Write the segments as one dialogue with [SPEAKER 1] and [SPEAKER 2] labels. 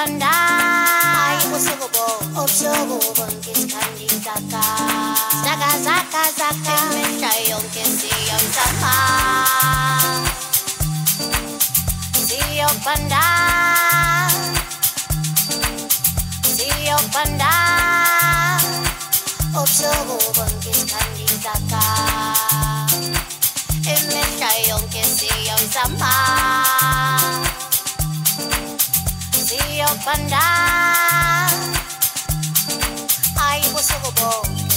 [SPEAKER 1] Siyophanda ayibusukubo obusukubo ngisikhandikaka Zaka zaka zaka imihla yonke siyomzama Siyophanda Siyophanda obusukubo ngisikhandikaka Imihla yonke siyomzama Siyophanda ayibusukubo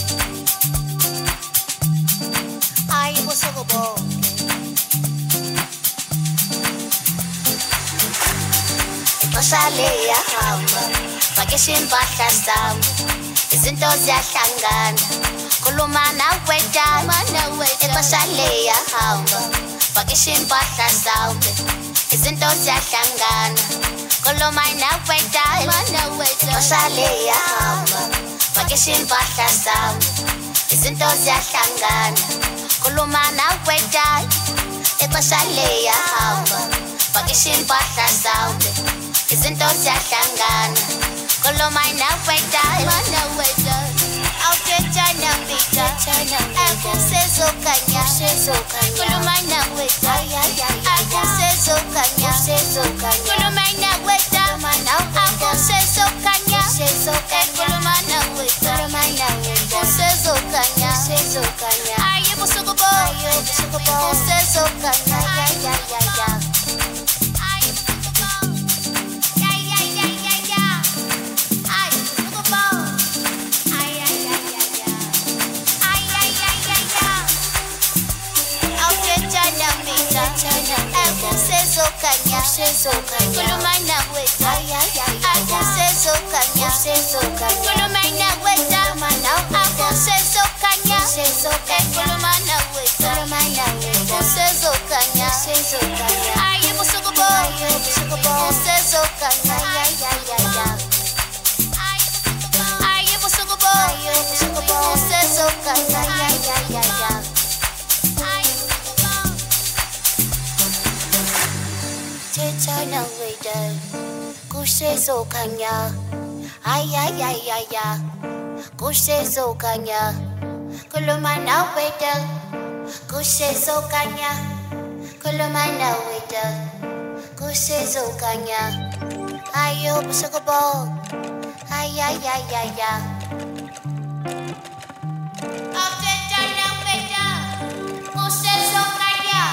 [SPEAKER 1] ayibusukubo Ixesha liyahamba pakisha impahla zami izinto ziyahlangana khuluma nawe dama ixesha liyahamba pakisha impahla zami izinto ziyahlangana khuluma nawe dama ixesha liyahamba pakisha impahla zami izinto ziyahlangana khuluma nawe dama ixesha liyahamba pakisha impahla zami izinto ziyahlangana khuluma nawe dama awuthetha mbita akusezokanya khuluma nawe akusezokanya khuluma nawe dama akusezokanya khuluma nawe akusezokanya ayibusukubo akusezokanya Akusezokanya khuluma nawe akusezokanya khuluma nawe dama akusezokanya khuluma nawe akusezokanya ayibusukubo akusezokanya ayibusukubo akusezokanya Tetana weda kusezokanya ay kusezokanya khuluma nawe kusezokanya khuluma nawe kusezokanya ayibusukubo ay Tetana weda kusezokanya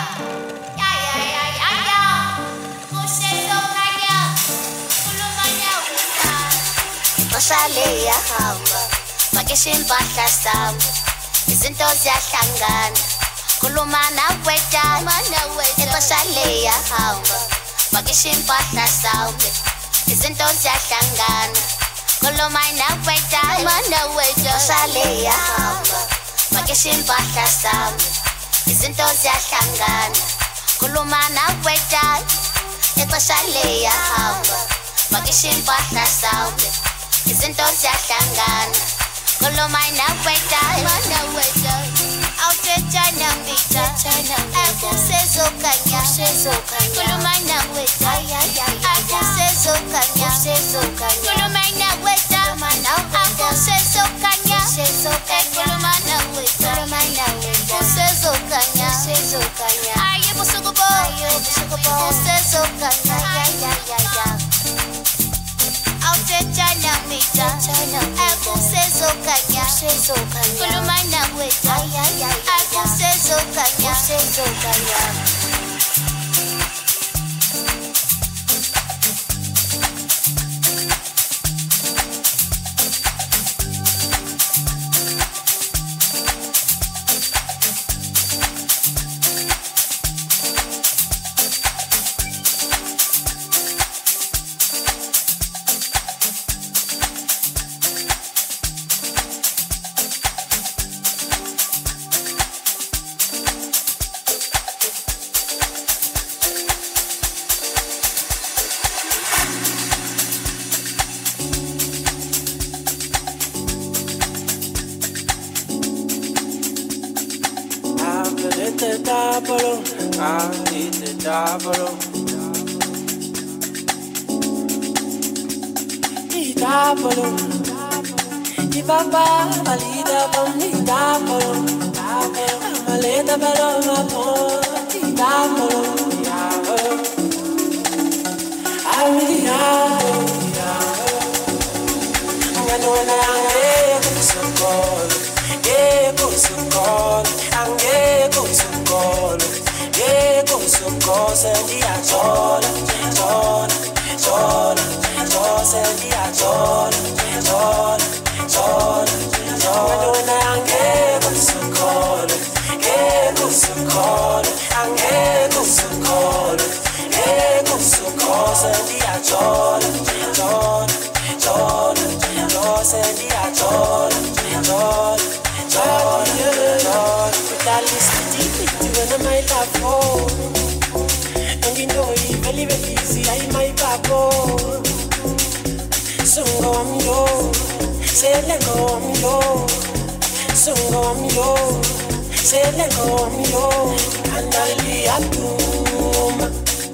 [SPEAKER 1] Ixesha liyahamba pakisha impahla zami izinto ziyahlangana khuluma nawe dama ixesha liyahamba pakisha impahla zami izinto ziyahlangana khuluma nawe dama ixesha liyahamba pakisha impahla zami izinto ziyahlangana khuluma nawe dama ixesha liyahamba pakisha impahla zami izinto ziyahlangana khuluma nawe dama awuthetha mbita akusezokanya khuluma nawe akusezokanya khuluma nawe dama akusezokanya khuluma nawe akusezokanya ayibusukubo akusezokanya Awuthetha mbita akusezokanya khuluma nawe akusezokanya
[SPEAKER 2] tapolo. Di papà valida con mi tapolo. Maleta però ma poi tapolo. Sentia chora, chora, chora, chora, sentia chora, chora, chora, chora. When I get so cold, get so cold, I get so cold, get so cold, sentia chora, chora, chora, chora, sentia chora, chora, chora, chora. With that listen deep, when I love home. You know you very very easy, I my papo. Sungo am yo, say lengo am yo. Sungo am yo, say lengo am yo. Andali atuma.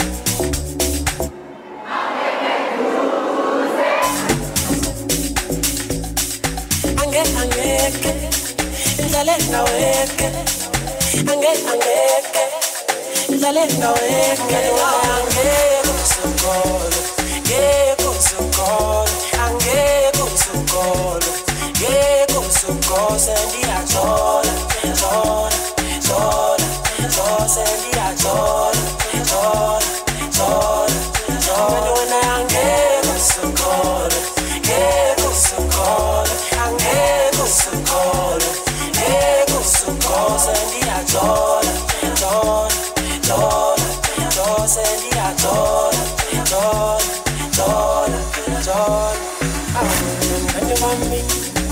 [SPEAKER 2] Angeke, ndale na weke. Angeke. Zalenga weke angeko sokolo, ngeko sokolo, angeko sokolo, ngeko sokolo, sendia chola, chola, chola, chola, sendia chola, chola, chola, chola. When angeko sokolo, ngeko sokolo, angeko sokolo, ngeko sokolo, sendia chola, chola. Chola, chola, sendia chola, chola, chola, chola. When you want me,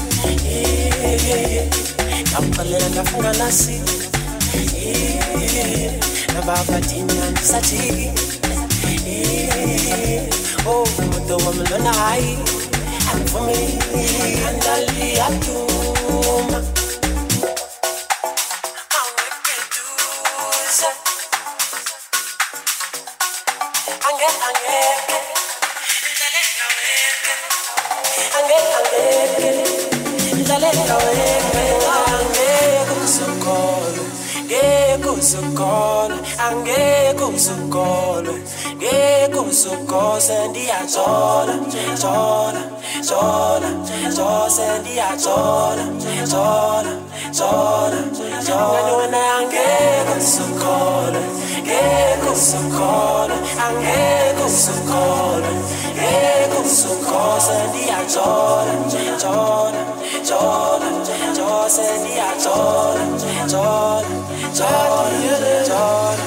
[SPEAKER 2] I'm calling na funga nasi, na baba tinya nisati, oh, mudo wa mlona hai, and for me, andali atuma. Sukol sendia chola, chola, chola, chola, sendia chola, chola, chola, chola. When angeko sukol, ngeko sukol, angeko sukol, ngeko sukol, sendia chola, chola, chola, chola, sendia chola, chola, chola, chola.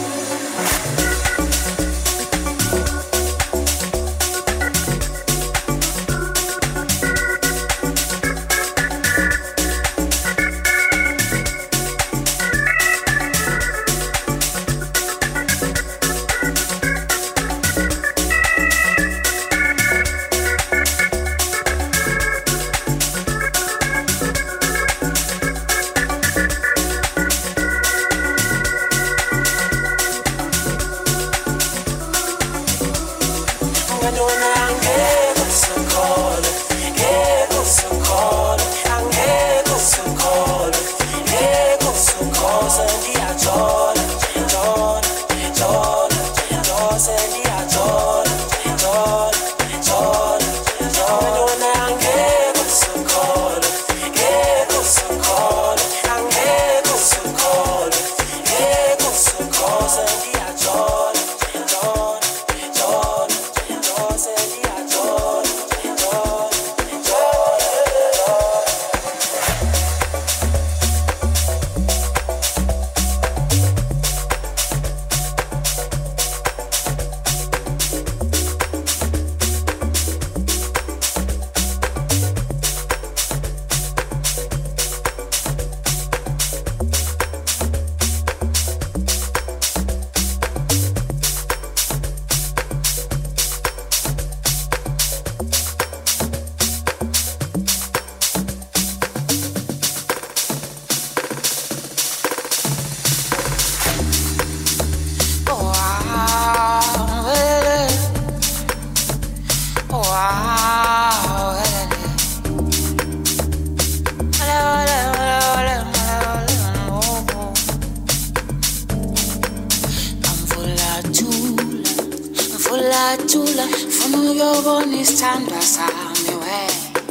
[SPEAKER 3] uyobona isithandwa sami we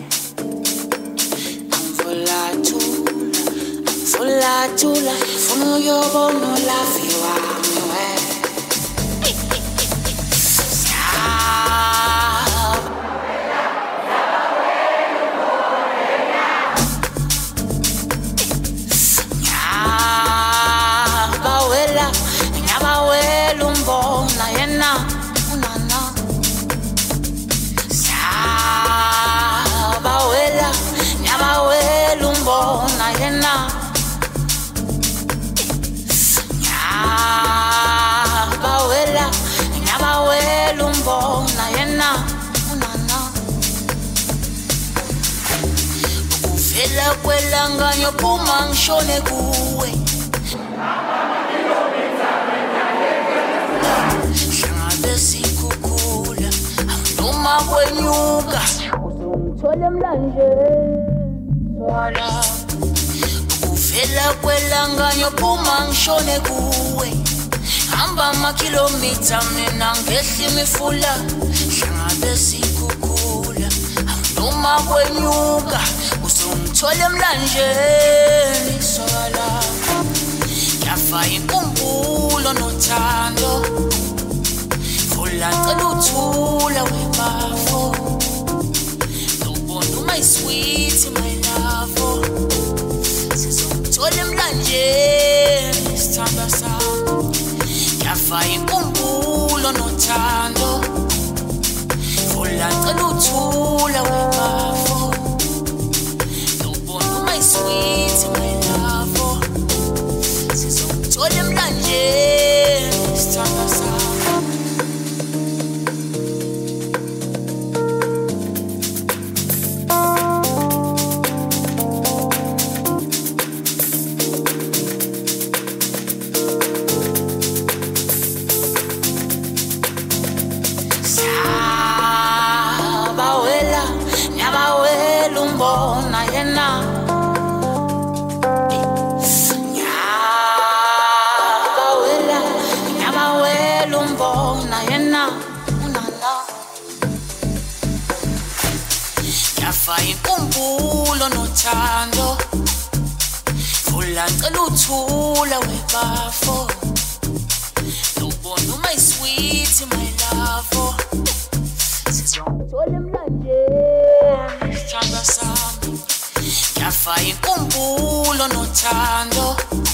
[SPEAKER 3] angifulathula funa uyobona ulavi wami we Nyabawela umbona yena unana Nyabawela umbona yena Nyabawela umbona yena unana Ukuvela kwelanga nyophuma ngishone kuwe Sikukula noma kwenyuka uzongithola emlanjeni swala ukuvela kwelanga nyophuma ngishone kuwe hamba amakhilomitha mina ngehla imifula hlangabe sikukula noma kwenyuka uzongithola emlanjeni swala yafa inkumbulo nothando Lacela uthula webafo Nobona my sweet my love Sizongithola emlanjeni isithanda sami Yafa inkumbulo nothando Lacela uthula webafo Nobona my sweet my love Sizongithola emlanjeni isithanda sami Nyabawela umbona yena Nyabawela umbona yena unana Yafa inkumbulo nothando Lacela uthula webafo Nobona my sweet my love Sizongithola emlanjeni isithanda sami Yafa inkumbulo nothando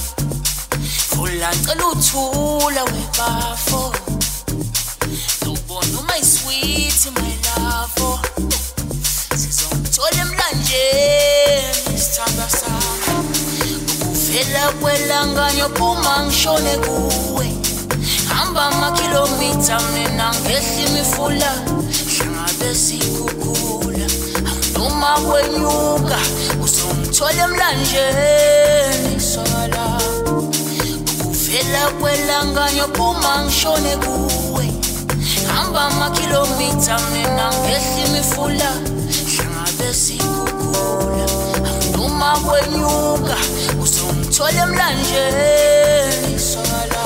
[SPEAKER 3] Lacela uthula webafo Nobona my sweet my love Sizongithola emlanjeni isithanda sami Ukuvela kwelanga nyophuma ngishone kuwe hamba amakhilomitha mina ngehla imifula hlangabe sikukula noma kwenyuka uzongithola emlanjeni swala ukuvela kwelanga nyophuma ngishone kuwe hamba amakhilomitha mina ngehla imifula hlangabe sikukula noma kwenyuka uzongithola emlanjeni swala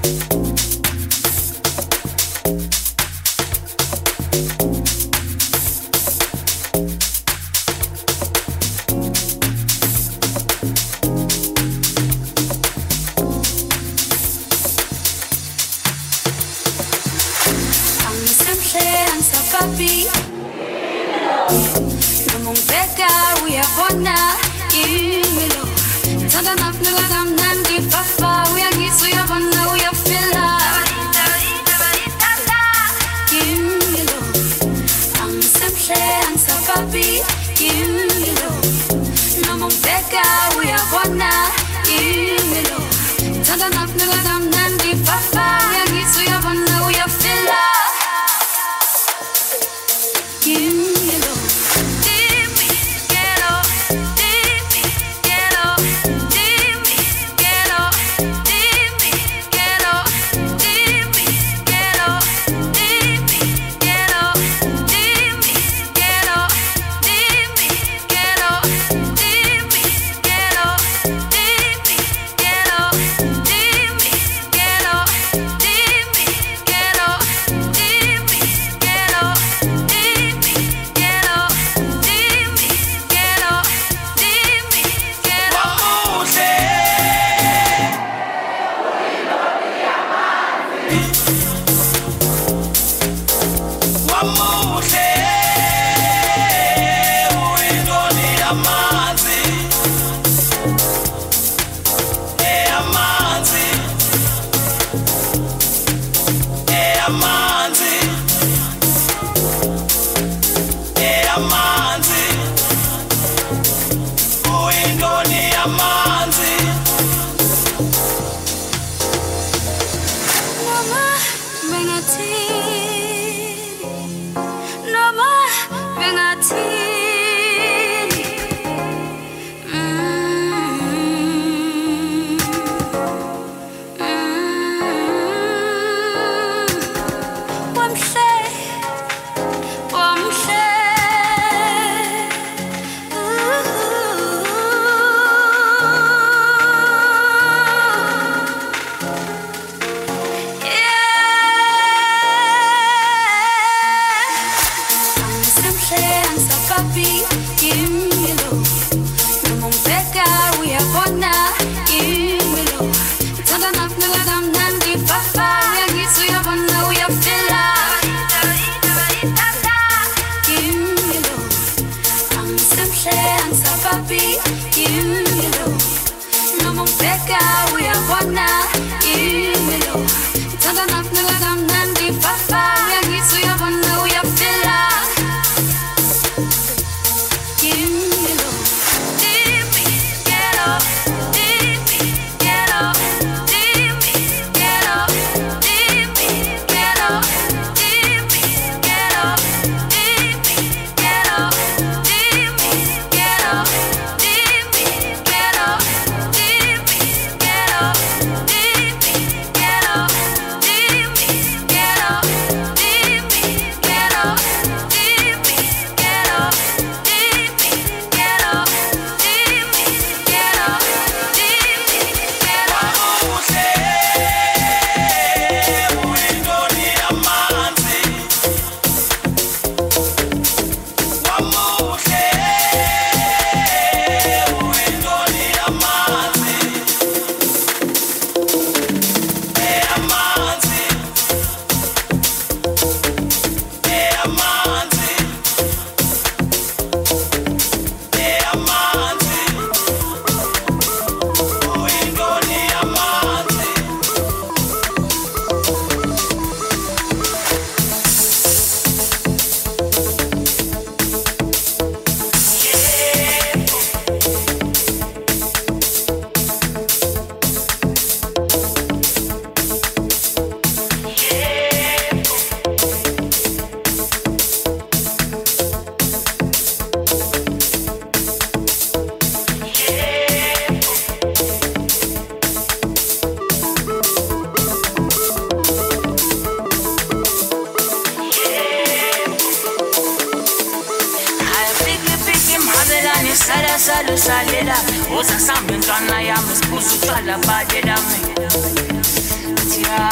[SPEAKER 3] Salela, oza sambe ntwana yami sibuza utshwala badela mina.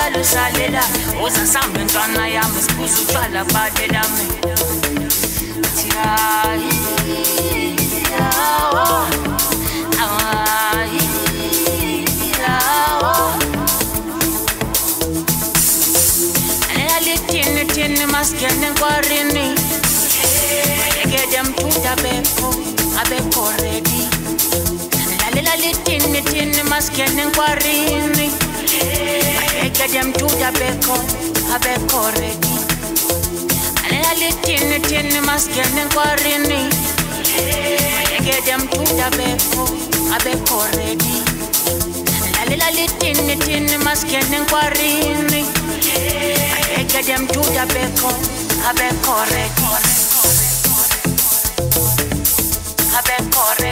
[SPEAKER 3] salusalela uzasambe ntwana yami sibuza utshwala bade lami athi hayi yawo hayi yawo alela litini maskene kwarini get them to the beko abeko ready lalela litini maskene kwarini get them to the beko abeko ready lalela litini maskene kwarini get them to the beko abeko ready lalela litini maskene kwarini get them to the beko abeko ready Habe corre,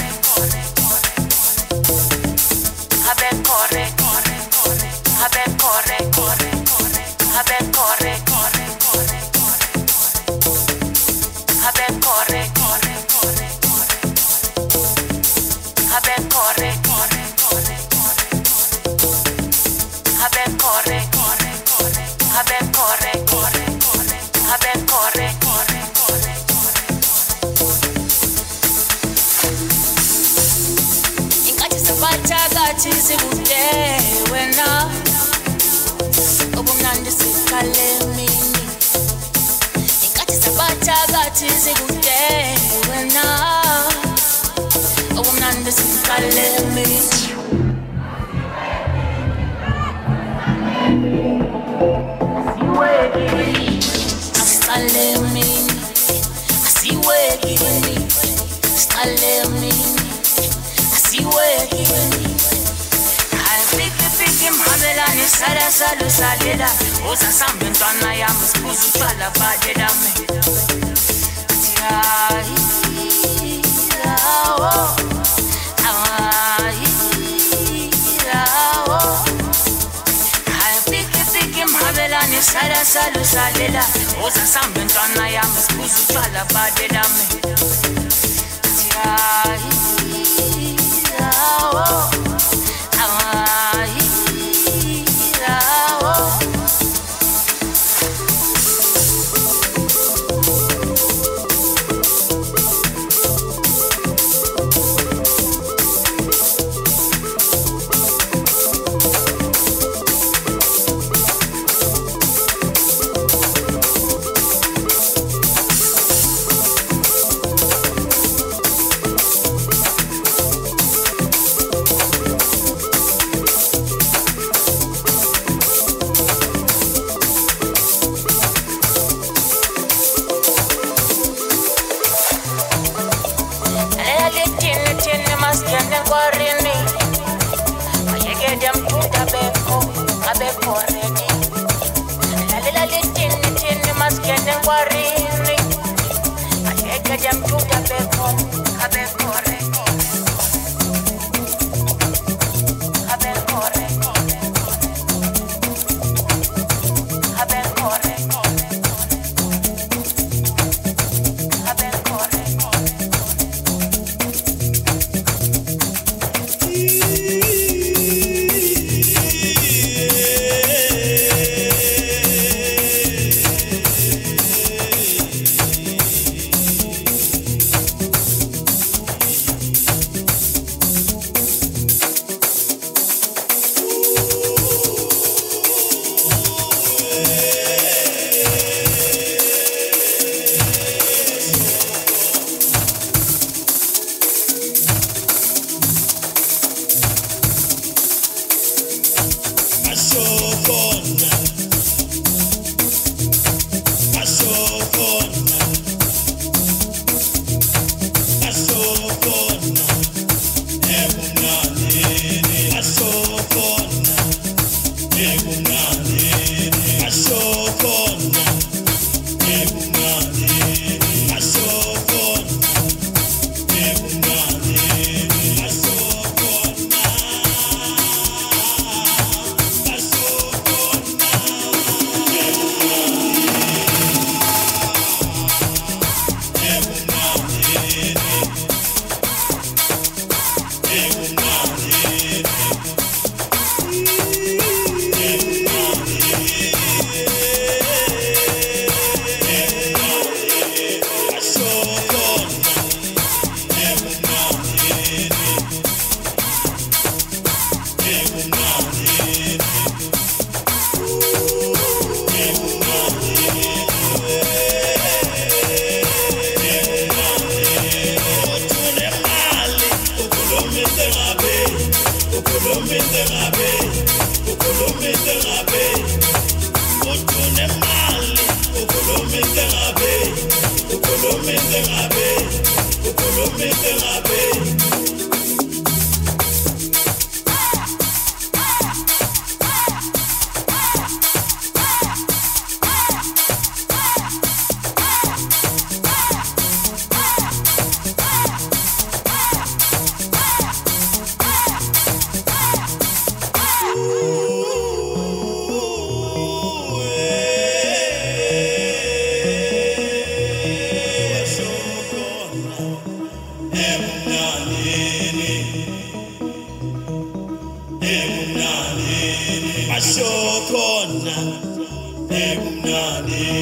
[SPEAKER 3] habe corre, habe corre, habe corre, habe corre, habe corre, habe corre, habe corre, Batagathi sikude wena obumnandi siqale mini inkathi sabatagathi sikude wena obumnandi siqale mini siqale mini asiwekini siqale mini Mhabelani sala salusalela uzasambe ntwana yami sibuza utshwala bade lami athi hayi yawo hayi yawo hayi piki mhabelani sala salusalela uzasambe ntwana yami sibuza utshwala bade lami athi hayi yawo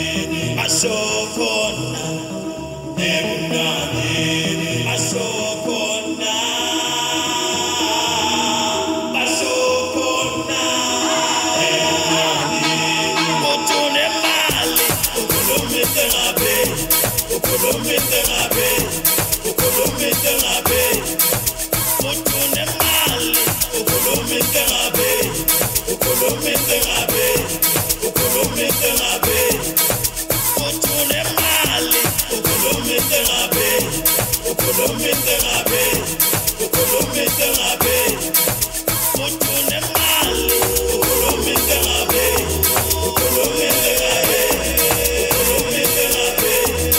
[SPEAKER 2] Masokona, Nebunani, Masokona, Masokona, Nebunani, Motune Mali, Ukulumite Rabe, Ukulumite Rabe, Ukulumite Rabe, Motune Mali, Ukulumite Rabe, Ukulumite Rabe, Ukulumite Rabe. Utune mali, ukulumite ngabe, ukulumite ngabe, ukulumite ngabe. Utune mali, ukulumite ngabe, ukulumite ngabe, ukulumite ngabe.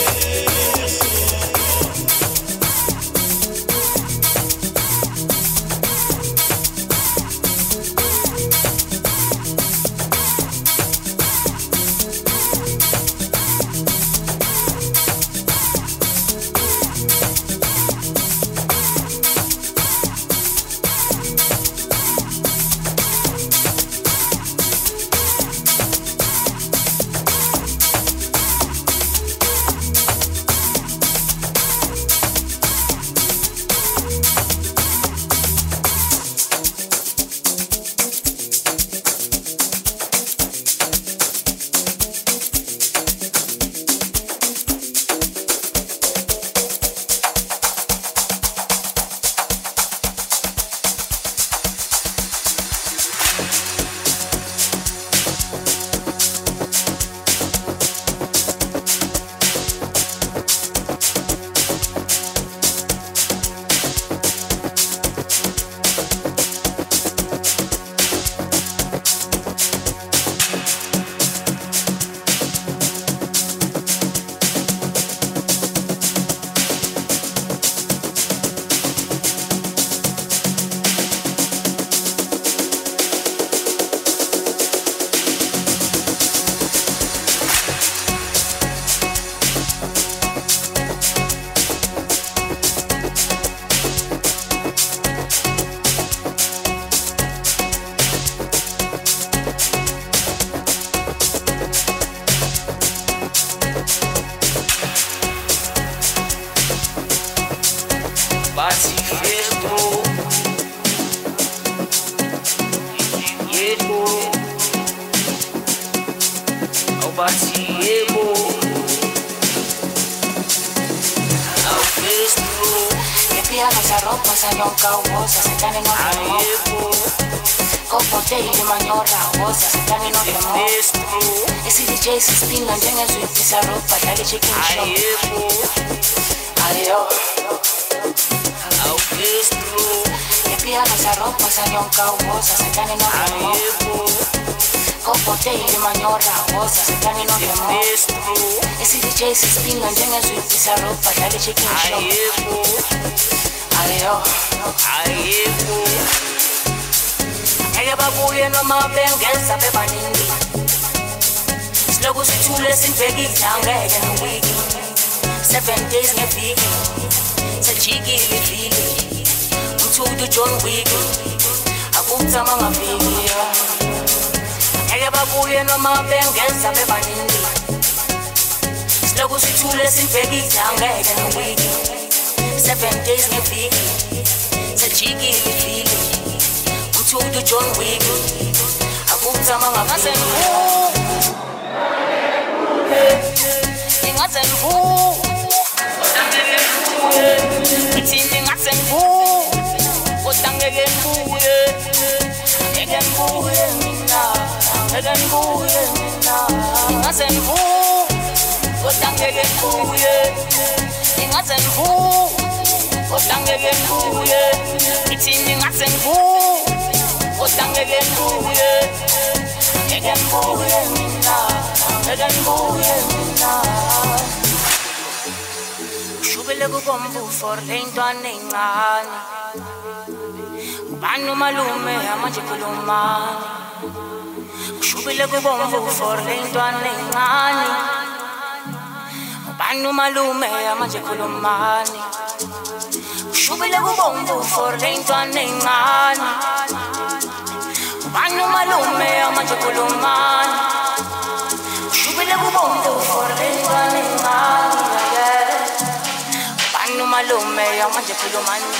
[SPEAKER 3] Shubele kubomvu for lentwana encane. Ubani umalume amanje khulumani. Shubele kubomvu for lentwana encane. Ubani umalume amanje khulumani. Shubele kubomvu for lentwana encane. Ubani umalume amanje khulumani. Shubele kubomvu Malume yamanje khulumani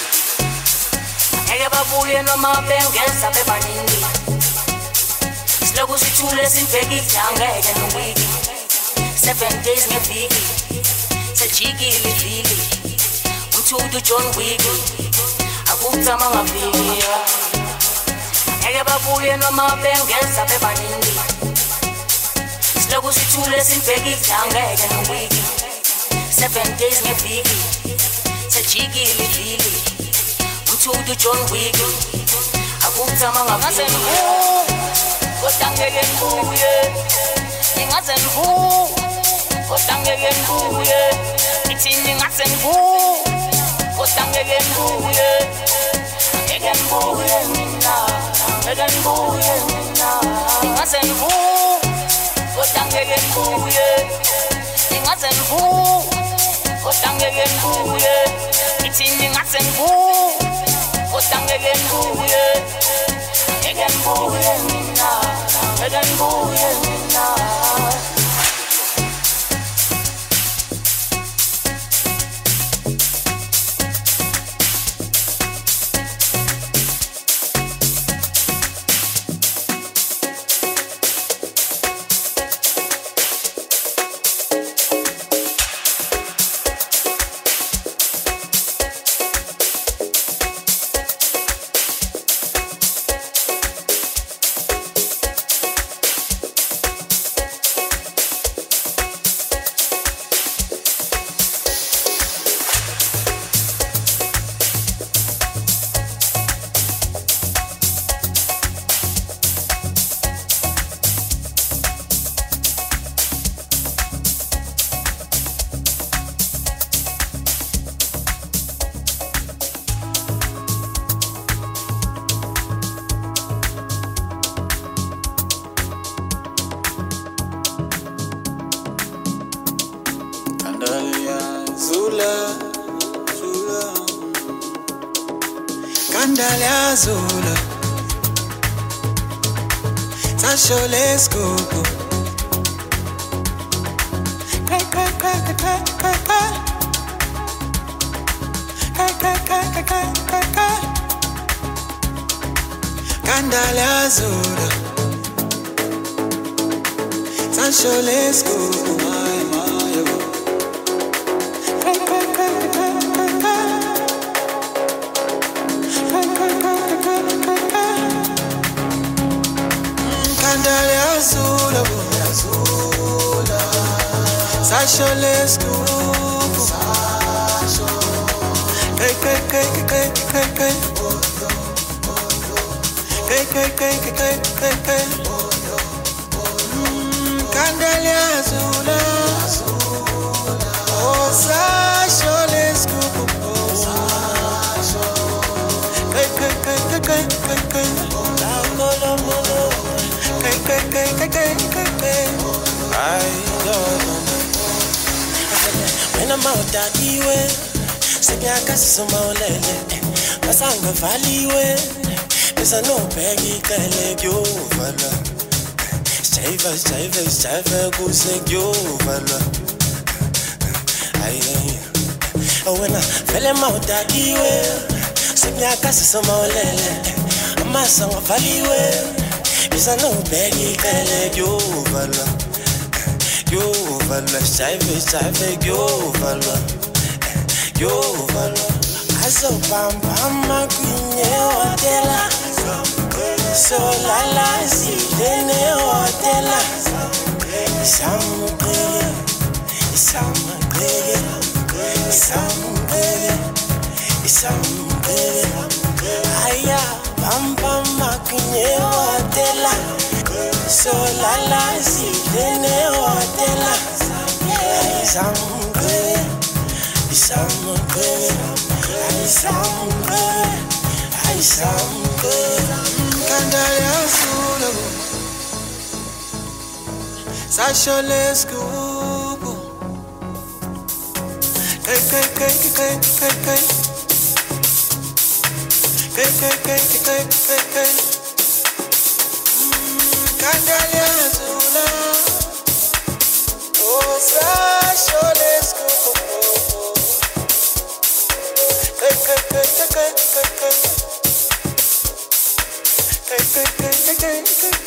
[SPEAKER 3] ngeke babuye noma bengeza bebaningi siloku sithule sibhekile angeke nowiki 7 days ngeviki sajikile ivili umthudu John Wick akuthama ngaviki ngeke babuye noma bengeza bebaningi siloku sithule sibhekile angeke nowiki 7 days ngeviki sajikile ivili umthudu John Wick akuthama ngaviki kodwa ngeke ngibuye ingaze ngibuye kodwa ngeke ngibuye ithini ngase ngibuye kodwa ngeke ngibuye ngeke ngibuye mina ngeke ngibuye mina ingaze ngibuye kodwa ngeke ngibuye ingaze ngibuye kodwa ngeke ngibuye ithini ngase ngibuye kodwa ngeke ngibuye ngeke ngibuye mina ngeke ngibuye mina
[SPEAKER 2] Kandalia Zula Tasho let's go Kandalia Zula Tasho let's go Kandalia Zula Sasho let's go Kandalia Zula Oh Sasho let's go When I'm out that way, say I got some more lele. Masanga valiwe, there's a no peggy kale yo vala. Stave, go say yo vala. When I fell out that way, say I got some more lele. Masanga valiwe, there's a no peggy kale yo vala. Yo vala, stave, yo vala. Yo vala. Azo bamba kunye hotela So la zilene hotela Isamugele Aya bamba kunye hotela So la zilene hotela Kandalia Zula Sasha let's go Kandalia Zula take